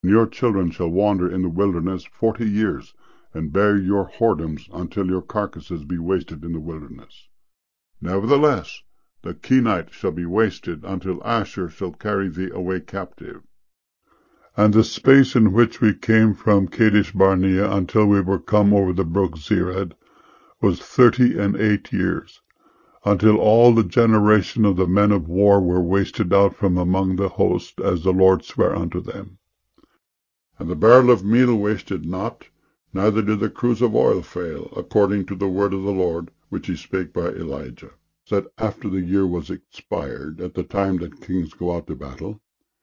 And your children shall wander in the wilderness 40 years, and bear your whoredoms until your carcasses be wasted in the wilderness. Nevertheless, the Kenite shall be wasted until Ashur shall carry thee away captive. And the space in which we came from Kadesh Barnea until we were come over the brook Zered was 38 years, until all the generation of the men of war were wasted out from among the host, as the Lord sware unto them. And the barrel of meal wasted not, neither did the cruse of oil fail, according to the word of the Lord, which he spake by Elijah. That after the year was expired, at the time that kings go out to battle,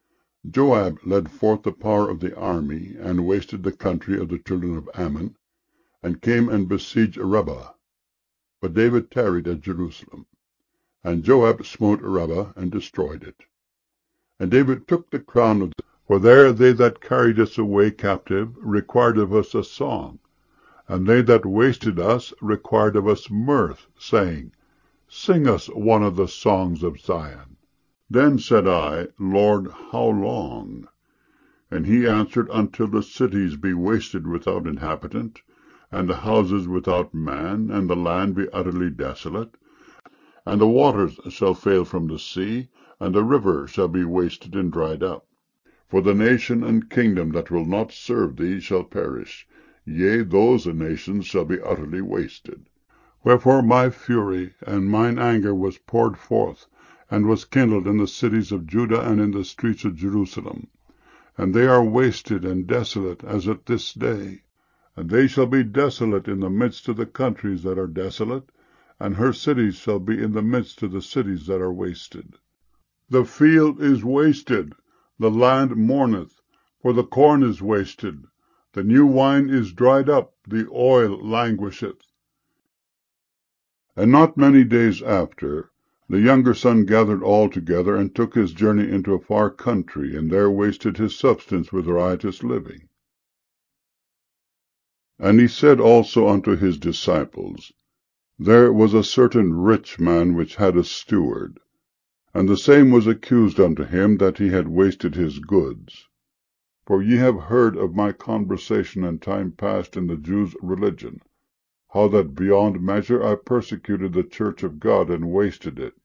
Joab led forth the power of the army, and wasted the country of the children of Ammon, and came and besieged Rabbah. But David tarried at Jerusalem. And Joab smote Rabbah, and destroyed it. And David took the crown of for there they that carried us away captive required of us a song, and they that wasted us required of us mirth, saying, Sing us one of the songs of Zion. Then said I, Lord, how long? And he answered, Until the cities be wasted without inhabitant, and the houses without man, and the land be utterly desolate, and the waters shall fail from the sea, and the river shall be wasted and dried up. For the nation and kingdom that will not serve thee shall perish, yea, those nations shall be utterly wasted. Wherefore my fury and mine anger was poured forth, and was kindled in the cities of Judah and in the streets of Jerusalem. And they are wasted and desolate as at this day. And they shall be desolate in the midst of the countries that are desolate, and her cities shall be in the midst of the cities that are wasted. The field is wasted, the land mourneth, for the corn is wasted, the new wine is dried up, the oil languisheth. And not many days after, the younger son gathered all together, and took his journey into a far country, and there wasted his substance with riotous living. And he said also unto his disciples, There was a certain rich man which had a steward, and the same was accused unto him that he had wasted his goods. For ye have heard of my conversation in time past in the Jews' religion, how that beyond measure I persecuted the church of God, and wasted it.